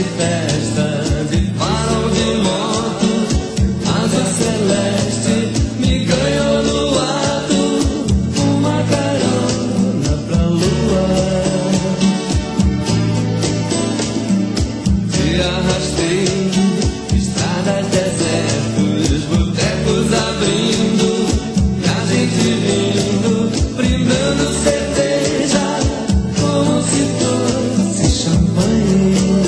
de festa, de farol de moto, asa celeste, me ganhou no ato, uma carona pra lua. Te arrastei, estradas, desertos, botecos abrindo, e a gente rindo, brindando cerveja, como se fosse champanhe.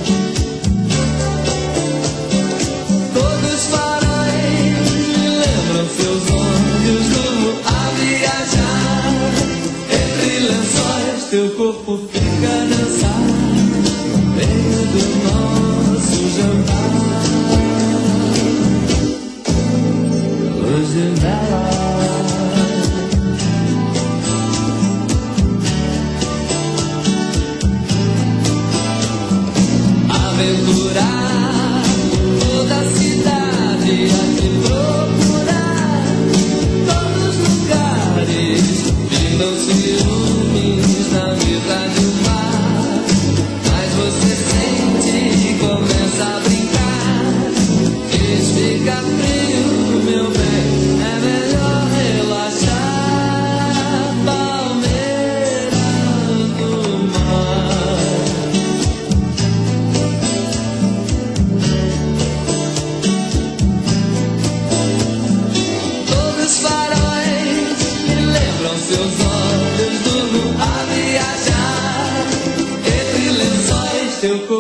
Todos os faróis me lembram seus olhos, rumo a viajar. Entre lençóis teu corpo fica a dançar, no meio do nosso jantar. Luz de vela, aventurar toda a cidade, a te procurar, todos os lugares, vindam ciúmes na vida do mar. Mas você sente e começa a brincar, diz fica frio, meu bem, é melhor relaxar. Palmeira no mar, todos os faróis me lembram seus olhos, durmo a viajar. Entre lençóis teu corpo